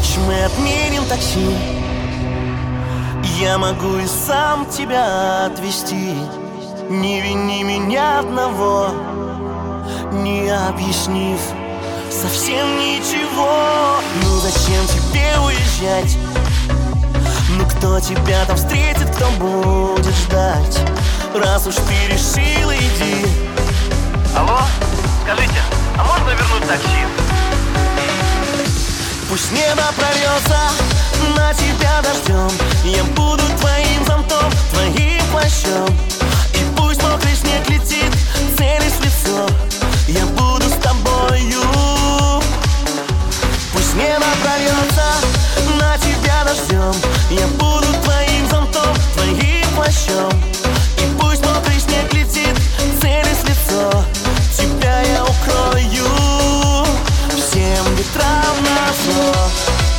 ночь мы отменим такси. Я могу и сам тебя отвезти. Не вини меня одного, не объяснив совсем ничего. Ну зачем тебе уезжать? Ну кто тебя там встретит, кто будет ждать? Раз уж ты решила, иди. Алло, скажите, а можно вернуть такси? Пусть небо прольется на тебя дождем. Я буду твоим зонтом, твоим плащом. И пусть мокрый снег летит, целясь в лицо, я буду с тобою. Пусть небо прольется на тебя дождем. Я буду твоим зонтом, твоим плащом. И пусть мокрый снег летит, целясь в лицо, тебя я укрою всем ветрам назло.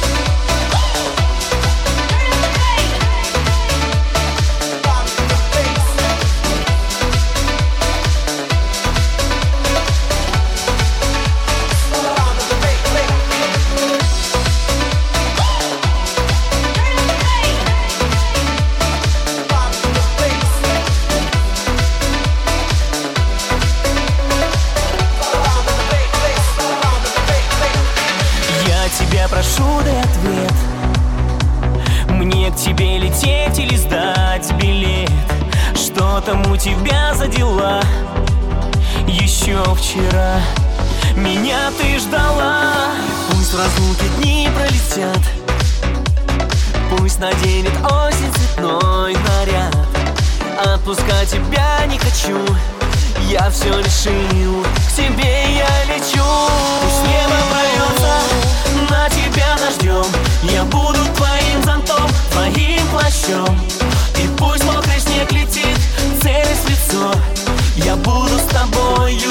Прошу, дай ответ. Мне к тебе лететь или сдать билет? Что там у тебя за дела? Еще вчера меня ты ждала. Пусть в разлуке дни пролетят, пусть наденет осень цветной наряд. Отпускать тебя не хочу, я все решил, к тебе я лечу. Пусть небо прольется на тебя дождем. Я буду твоим зонтом, твоим плащом. И пусть мокрый снег летит, целясь в лицо, я буду с тобою.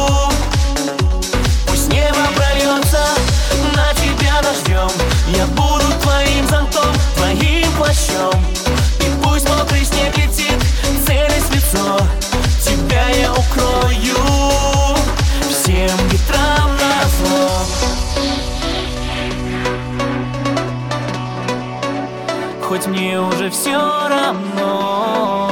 Пусть небо прольется на тебя дождем. Я буду твоим зонтом, твоим плащом. И пусть мокрый снег летит, целясь в лицо, тебя я укрою всем ветрам назло. Хоть мне уже все равно.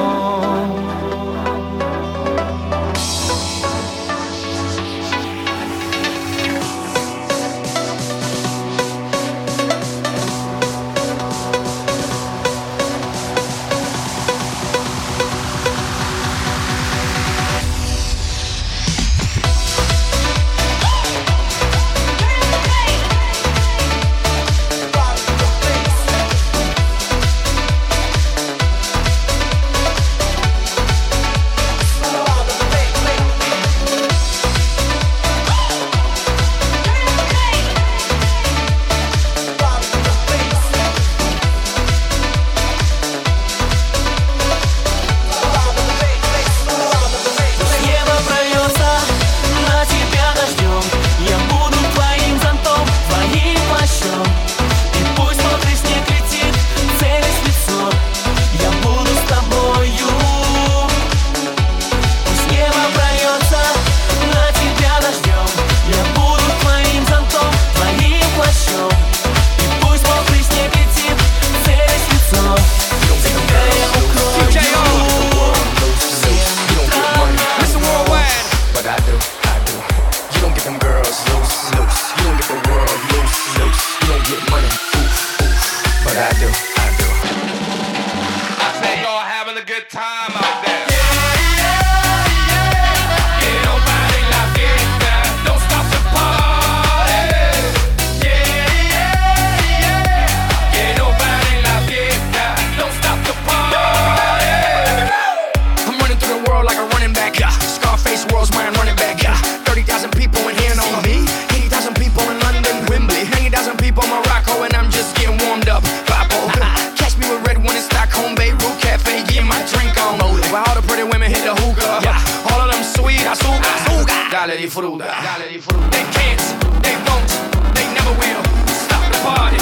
They can't, they won't, they never will stop the party.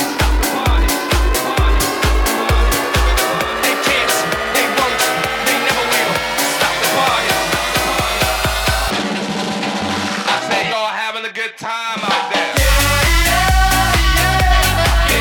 They can't, they won't, they never will stop the party. I say y'all having a good time out there.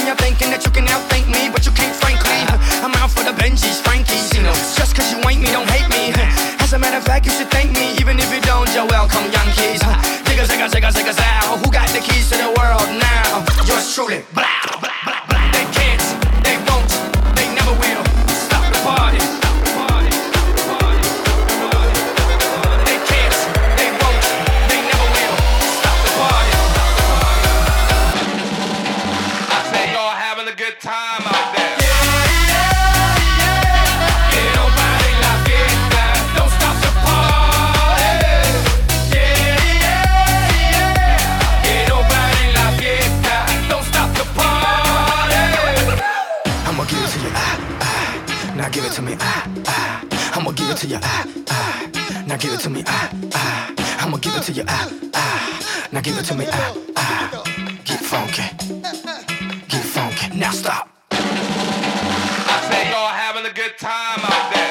you're thinking that you can outthink me, but you can't, frankly. I'm out for the Benjis, Frankies. Just cause you ain't me, don't hate me. As a matter of fact, you should thank me, even if you don't. You're welcome, Yankees. Zigga, zigga, zigga, zigga, zow. Who got the keys to the world now? Yours truly. Blah, blah, blah, blah. They can't, they won't, they never will stop the party. They can't, they won't, they never will stop the party. I say y'all having a good time out there. Now give it to me, I'ma give it to you, now give it to me, I'ma give it to you, now give it to me, get funky, now stop. I say y'all having a good time out there.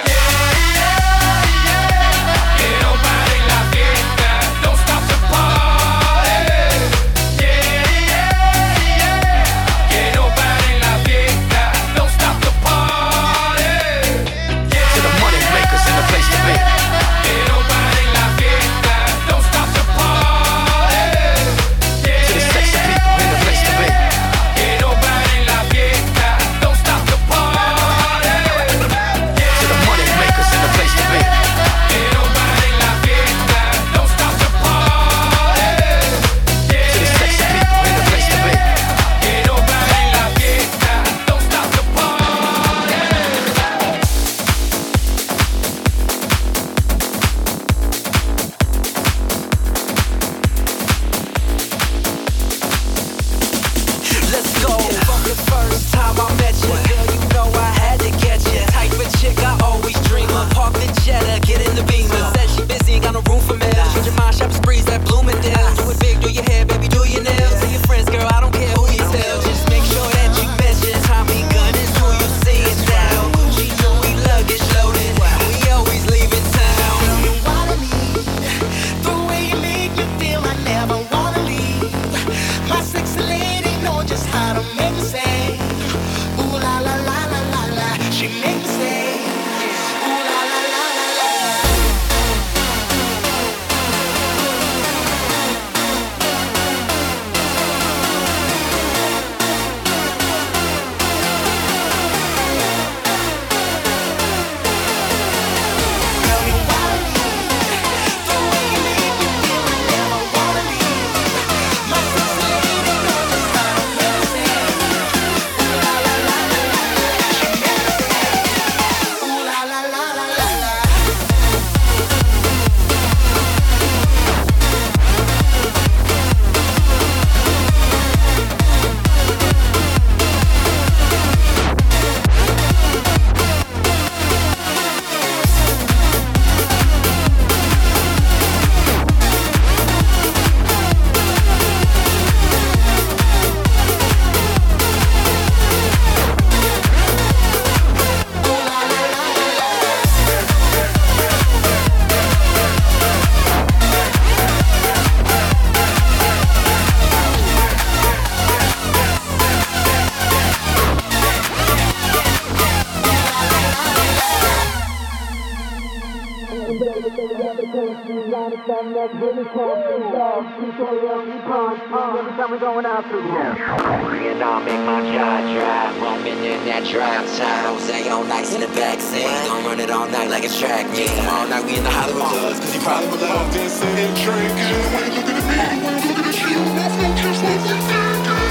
And I'll make my car drive, roaming in that drive time. Jose on nights in the backseat, gon' run it all night like a track meet. All night we in the Hollywood Buzz, cause you probably would love this and drink. When you looking at me, when you looking at you, that's what you're supposed to do.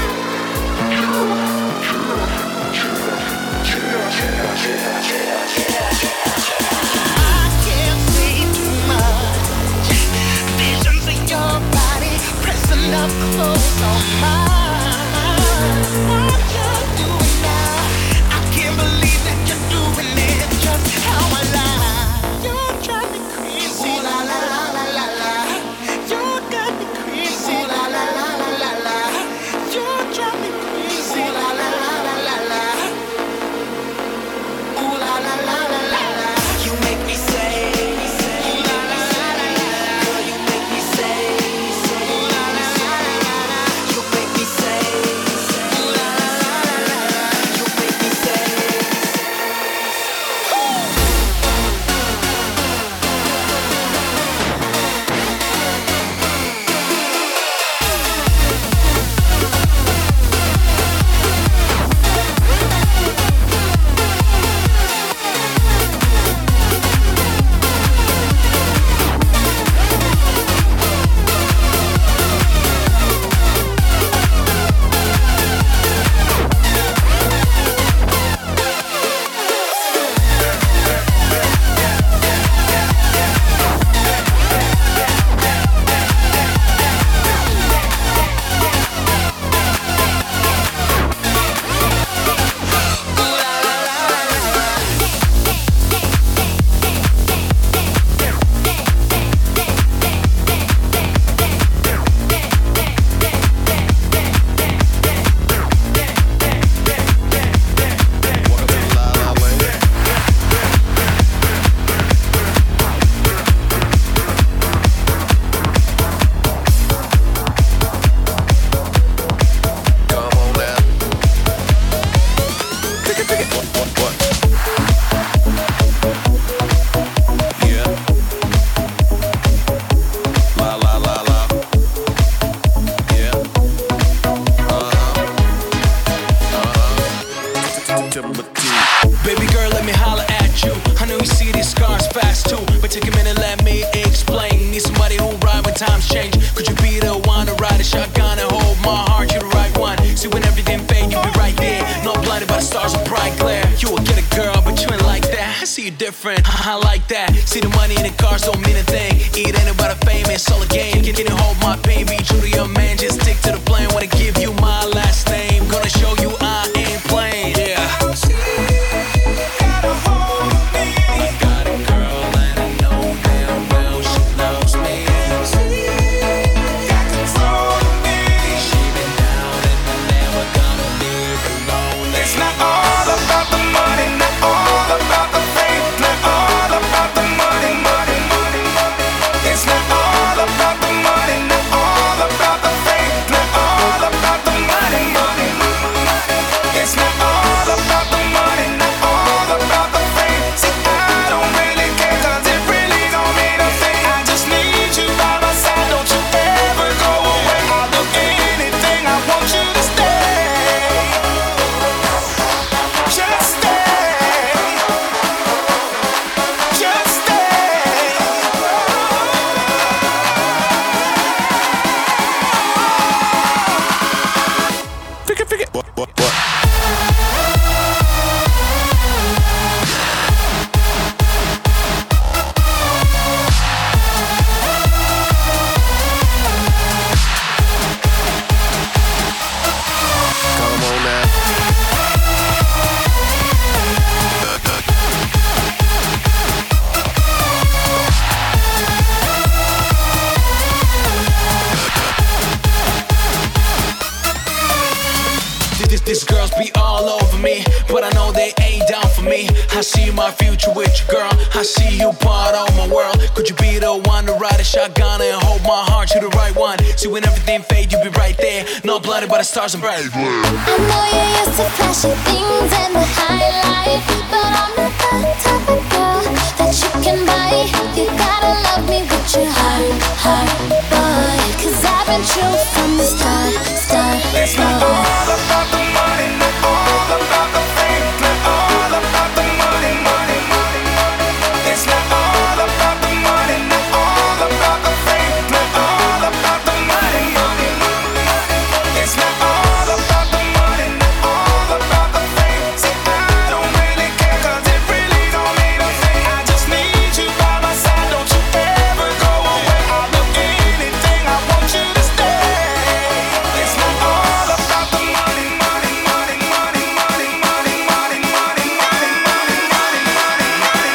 I can't say too much. Visions of your body pressing up close on mine. What you're doing now, I can't believe that you're doing it. Just how I lie. You're driving me crazy. Ooh la la la la la la. You got me crazy. Ooh la la la la la la. You drive me crazy. Ooh la la la la la la. Ooh la la la la la la. You make me say, Ooh la la la la la. girl, you make me say, Ooh la la la la la. you make me change. Could you be the one to ride a shotgun and hold my heart? You're the right one. See when everything fade, you be right there. Not blinded by the stars of bright glare. You will get a girl, but you ain't like that. I see you different, I like that. See the money in the cars don't mean a thing. It ain't about the fame, it's all a game. Can you hold my pain? Be true to your man, just stick to the plan. Wanna give you my last name. Gonna show you I ain't playing. Yeah. These girls be all over me, but I know they ain't down for me. I see my future with you, girl. I see you part of my world. Could you be the one to ride a shotgun and hold my heart? You the right one. See when everything fade, you be right there. Not blinded by the stars and bright glare. I know you're used to flashy things and the high life, but I'm not that type of girl that you can buy. You gotta love me with your heart, boy. 'Cause I've been true from the start. It's not all about the money, not all about the fame, not all about the money. It's not all about the money, not all about the fame, not all about the money. It's not all about the money, not all about the fame. See, I don't really care 'cause it really don't mean a thing. I just need you by my side, don't you ever go away. I'll do anything, I want you to stay. It's not all about the money, money, money, money, money, money, money, money, money, money, money, money,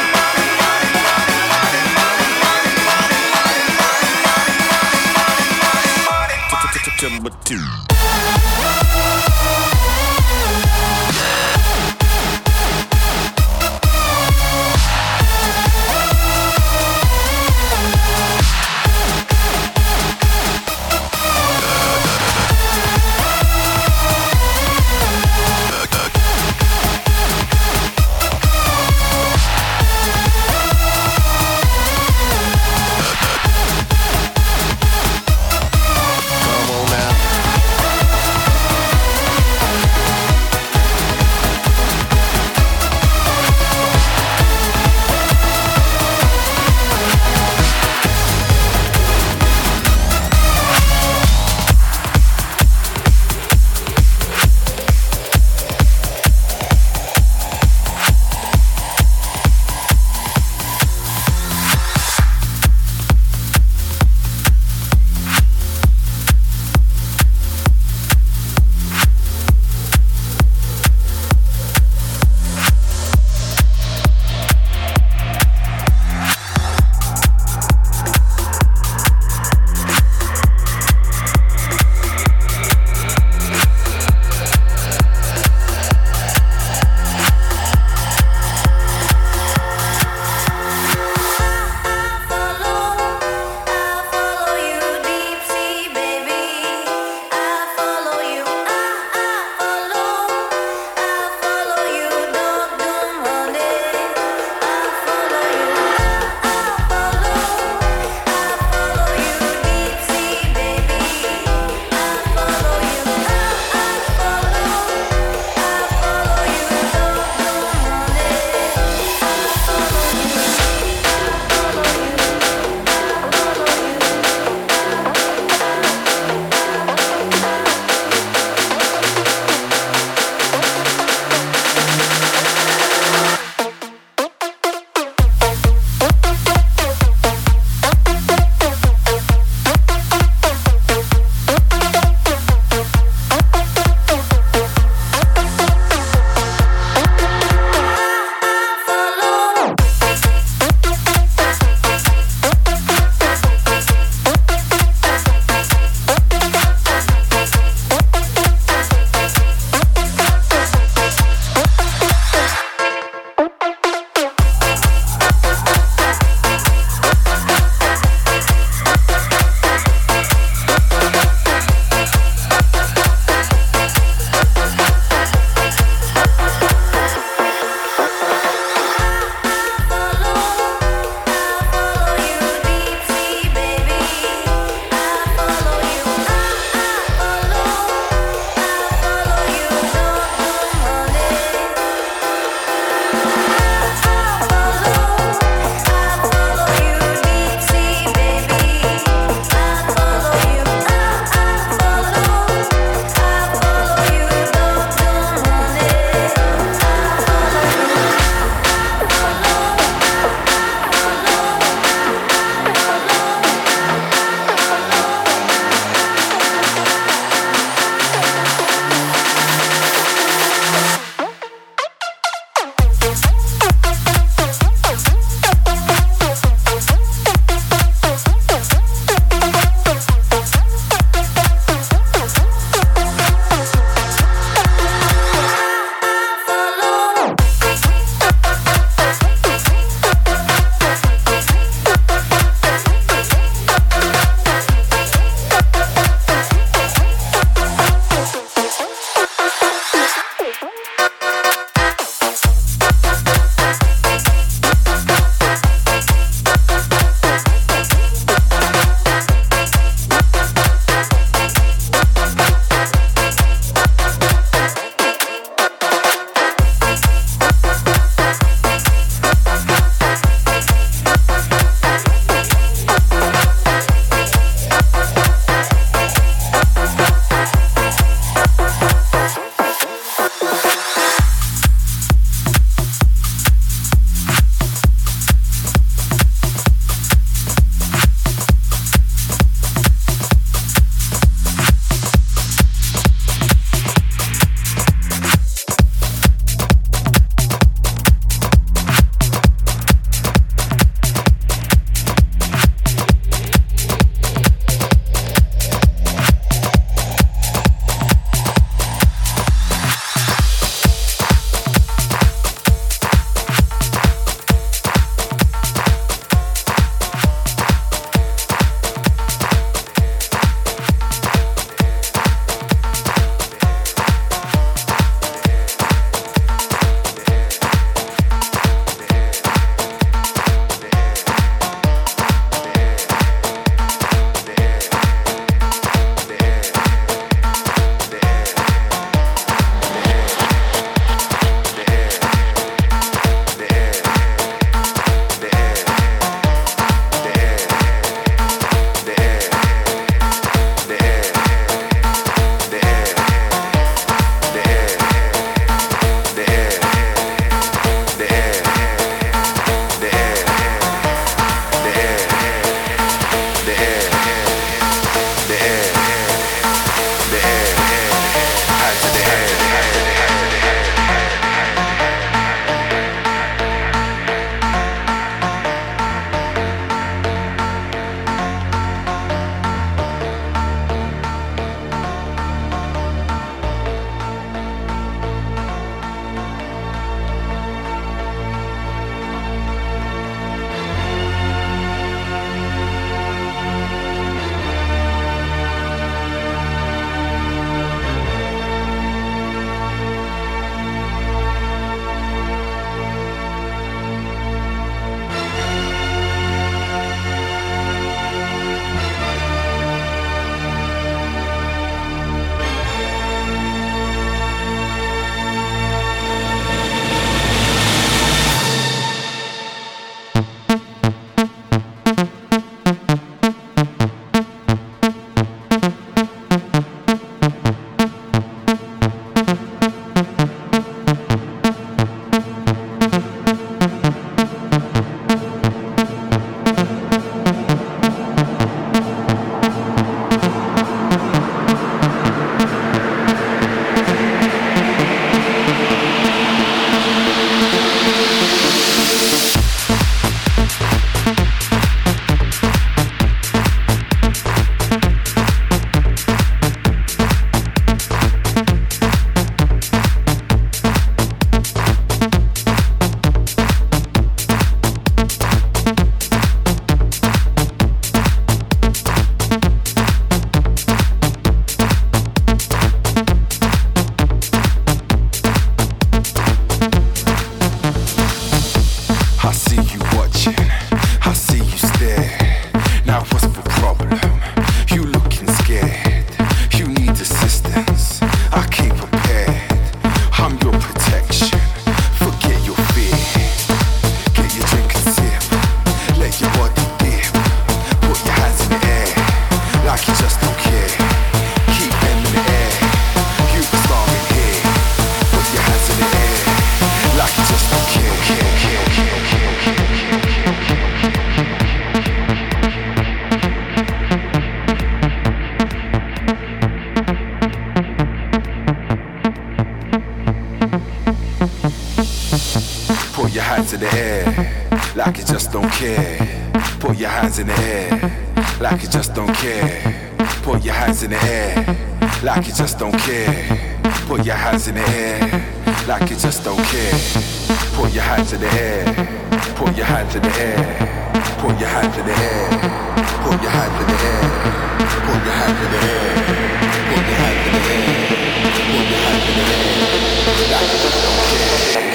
Number 2. Come on now. hands in the air, like you just don't care. Put your hands in the air, like you just don't care. Put your hands in the air, like you just don't care. Put your hands in the air, like you just don't care. Put your hands in the air, put your hands in the air, put your hands in the air, put your hands in the air, put your hands in the air, put your hands in the air, put your hands in the air, like you just don't care.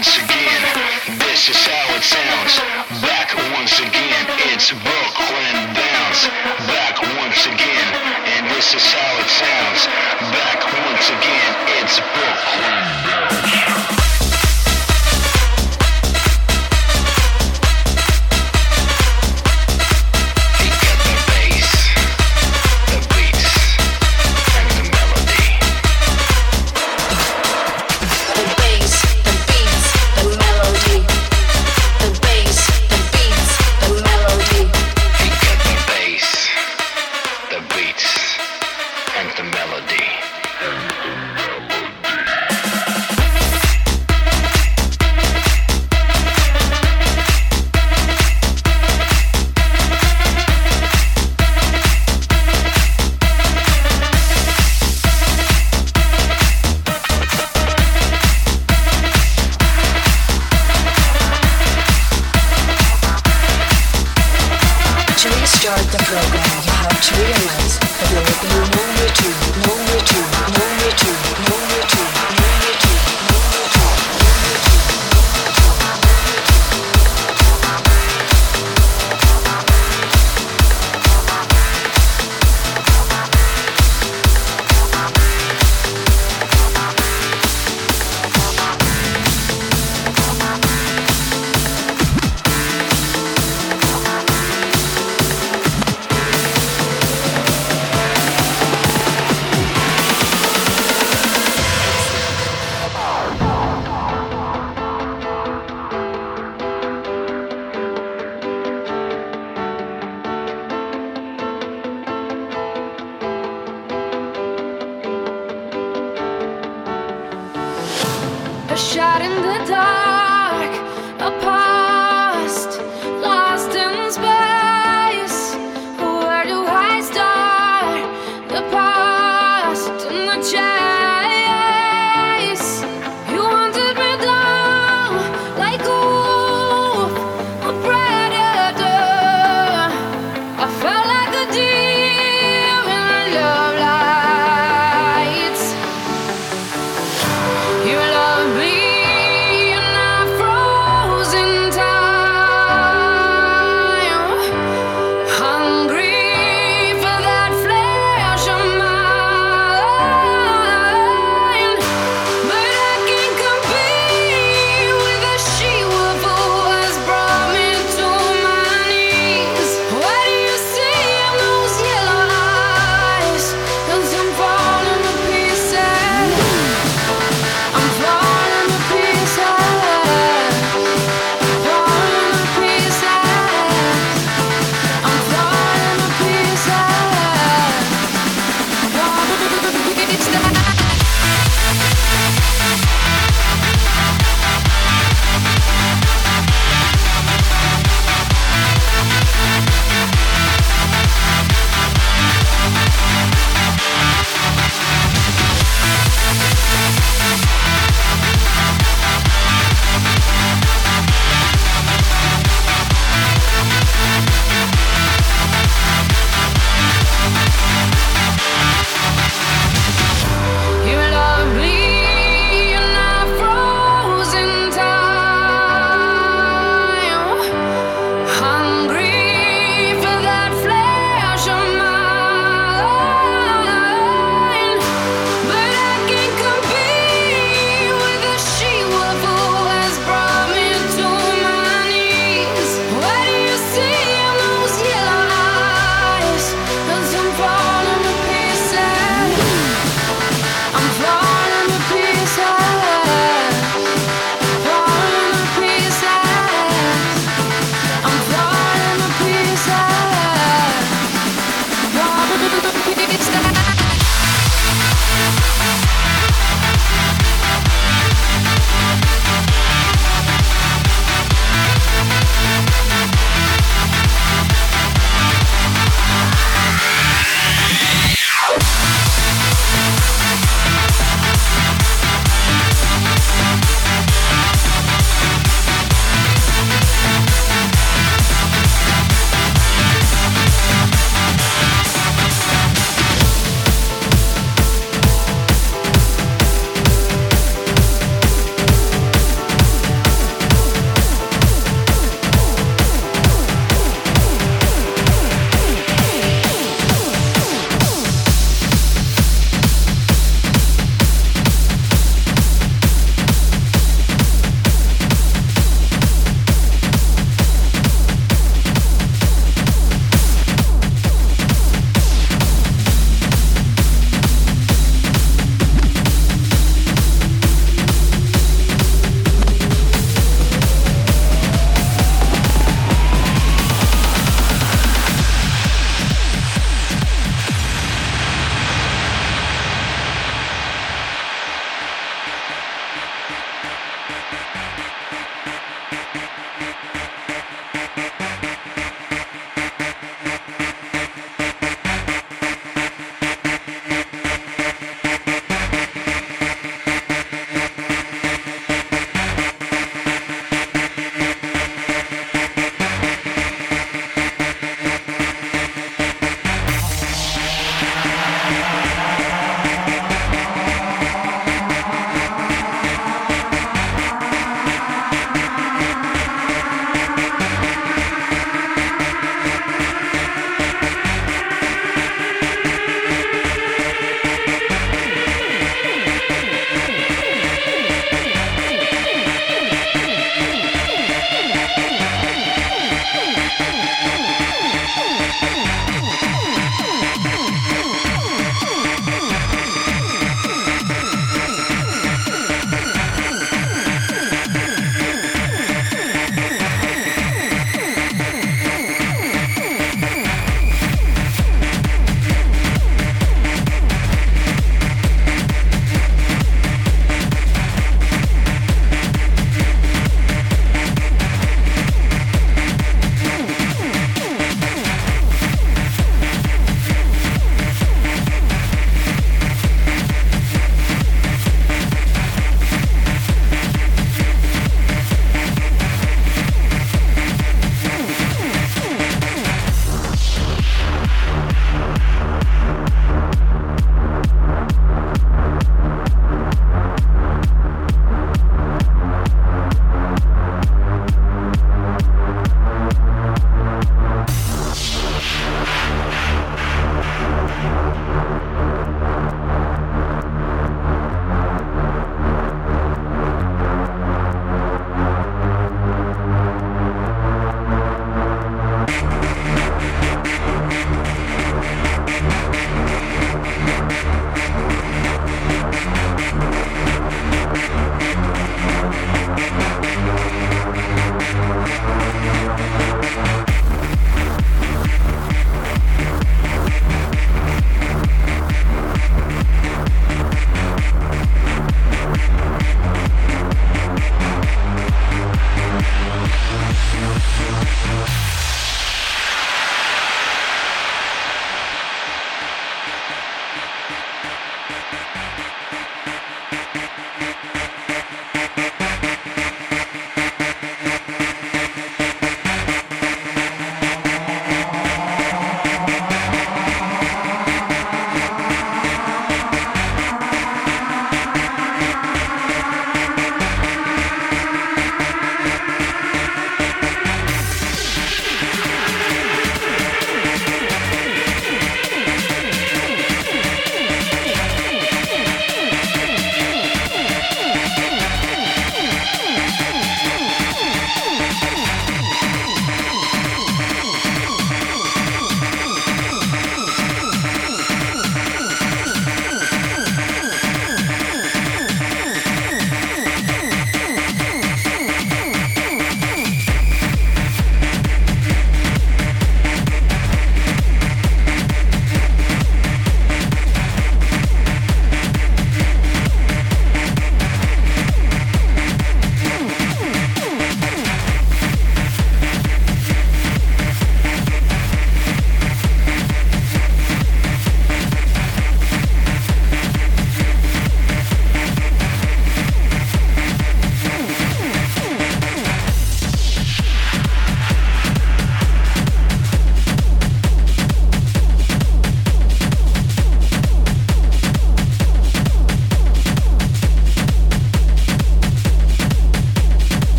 once again. This is how it sounds. Back once again. It's Brooklyn bounce. Back once again. And this is how it sounds. Back once again. It's Brooklyn bounce.